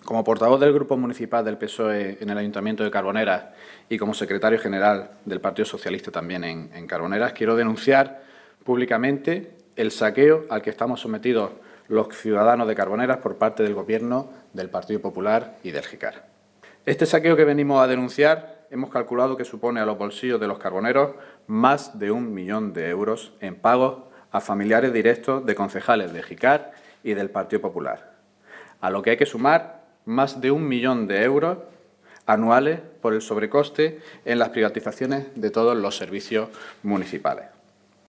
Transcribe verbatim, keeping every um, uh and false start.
Como portavoz del Grupo Municipal del P S O E en el Ayuntamiento de Carboneras y como secretario general del Partido Socialista también en, en Carboneras, quiero denunciar públicamente el saqueo al que estamos sometidos los ciudadanos de Carboneras por parte del Gobierno, del Partido Popular y del G C A R. Este saqueo que venimos a denunciar hemos calculado que supone a los bolsillos de los carboneros más de un millón de euros en pagos a familiares directos de concejales de G C A R y del Partido Popular, a lo que hay que sumar más de un millón de euros anuales por el sobrecoste en las privatizaciones de todos los servicios municipales.